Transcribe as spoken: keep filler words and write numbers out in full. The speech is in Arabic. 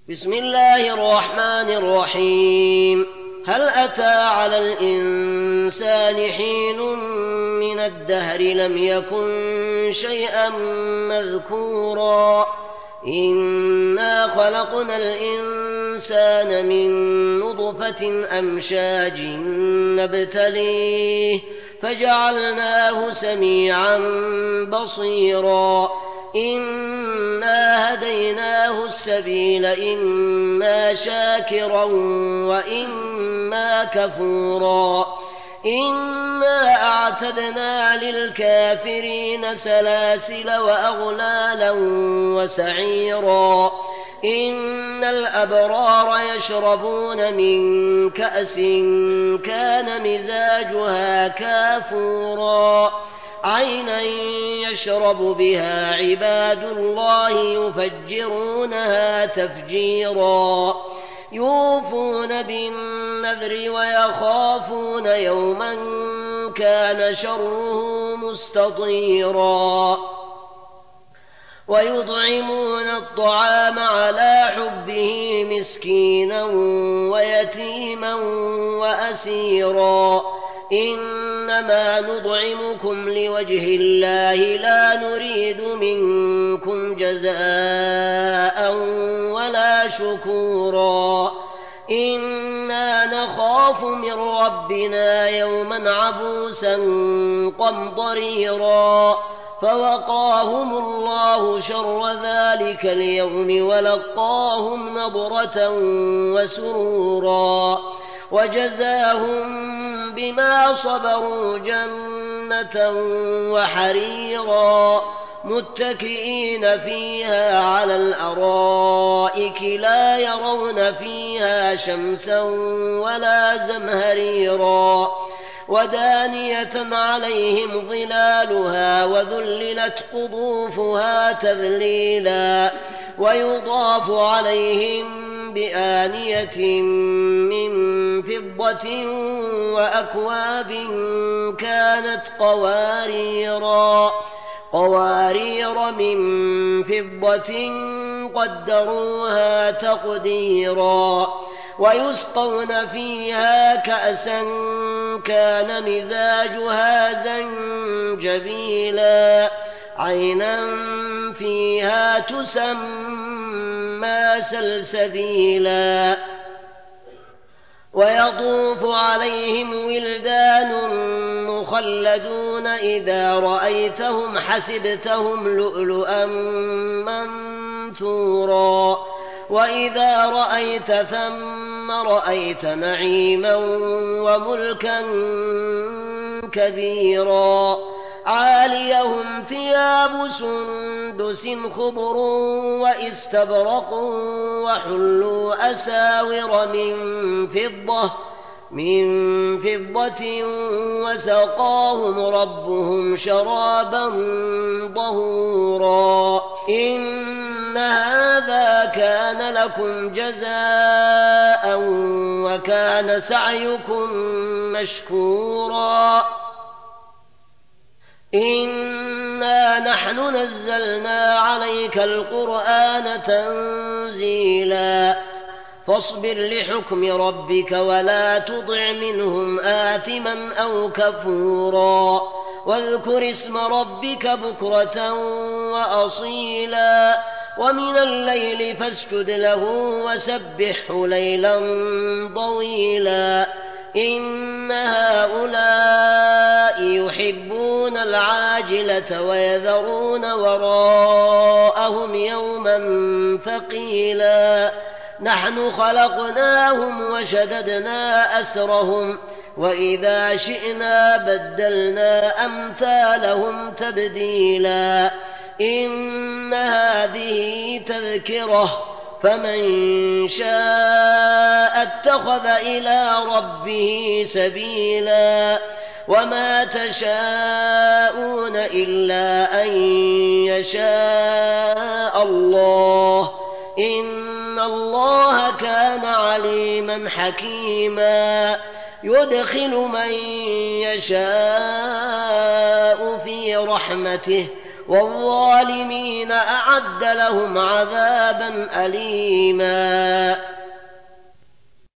بسم الله الرحمن الرحيم. هل أتى على الإنسان حين من الدهر لم يكن شيئا مذكورا إنا خلقنا الإنسان من نطفة أمشاج نبتليه فجعلناه سميعا بصيرا إنا هديناه السبيل إما شاكرا وإما كفورا إنا أعتدنا للكافرين سلاسل وأغلالا وسعيرا إن الأبرار يشربون من كأس كان مزاجها كافورا عينا يشرب بها عباد الله يفجرونها تفجيرا يوفون بالنذر ويخافون يوما كان شره مستطيرا ويطعمون الطعام على حبه مسكينا ويتيما وأسيرا إنما نطعمكم لوجه الله لا نريد منكم جزاء ولا شكورا إنا نخاف من ربنا يوما عبوسا قمطريرا فوقاهم الله شر ذلك اليوم ولقاهم نضرة وسرورا وجزاهم بما صبروا جنة وحريرا متكئين فيها على الأرائك لا يرون فيها شمسا ولا زمهريرا ودانية عليهم ظلالها وذللت قطوفها تذليلا ويضاف عليهم بآنية من فضة وأكواب كانت قواريرا قوارير من فضة قدروها تقديرا ويسقون فيها كأسا كان مزاجها زنجبيلا عينا فيها تسمى سلسبيلا ويطوف عليهم ولدان مخلدون إذا رأيتهم حسبتهم لؤلؤا منثورا وإذا رأيت ثم رأيت نعيما وملكا كبيرا عاليهم ثياب سندس خضر واستبرق وحلوا أساور من فضة من فضة وسقاهم ربهم شرابا طهورا إن هذا كان لكم جزاء وكان سعيكم مشكورا إنا نحن نزلنا عليك القرآن تنزيلا فاصبر لحكم ربك ولا تطع منهم آثما أو كفورا واذكر اسم ربك بكرة وأصيلا ومن الليل فاسجد له وسبحه ليلا طويلا إن هؤلاء يحبون العاجلة ويذرون وراءهم يوما ثقيلا نحن خلقناهم وشددنا أسرهم وإذا شئنا بدلنا أمثالهم تبديلا إن هذه تذكرة فمن شاء اتخذ إلى ربه سبيلا وما تشاءون إلا أن يشاء الله إن الله كان عليما حكيما يدخل من يشاء في رحمته والظالمين أعد لهم عذابا أليما.